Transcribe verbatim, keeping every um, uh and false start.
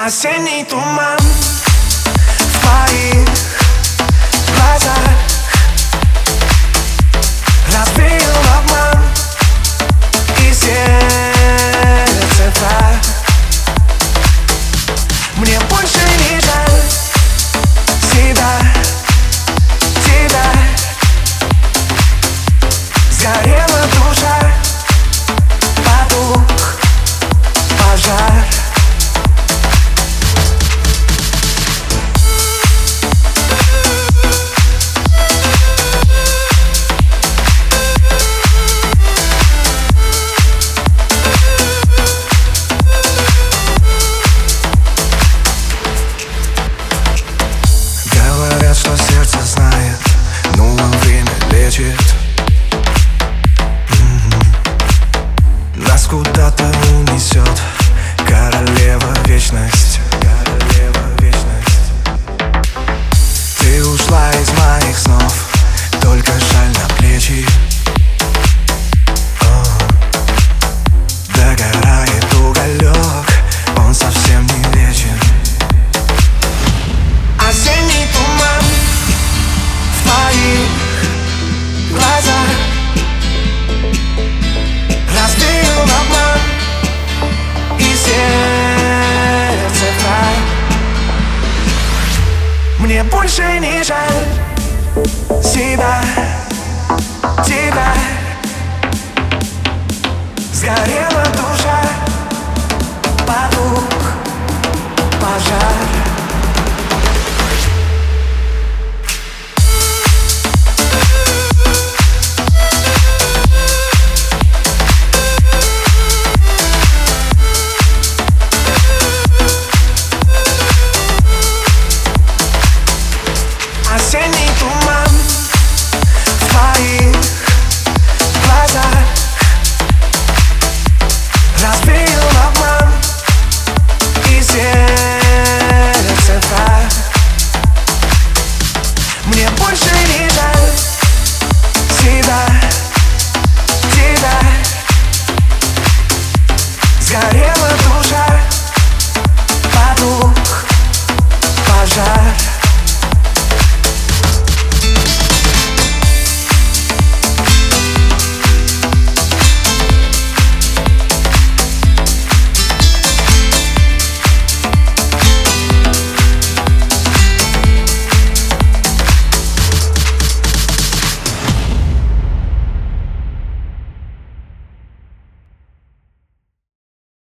Осенний туман в твоих глазах разбил обман и сердце прах. Мне больше не жаль себя, тебя. Сгорела душа, потух пожар. Говорят, что сердце знает, но время лечит. Нас куда-то унесет королева вечность. Королева вечность. Ты ушла из моих снов, только жаль на плечи. О, догорает уголек, он совсем не вечен. Осенний туман в твоих глазах разбил обман и сердце прах. Мне больше не жаль себя, тебя. Сгорела душа,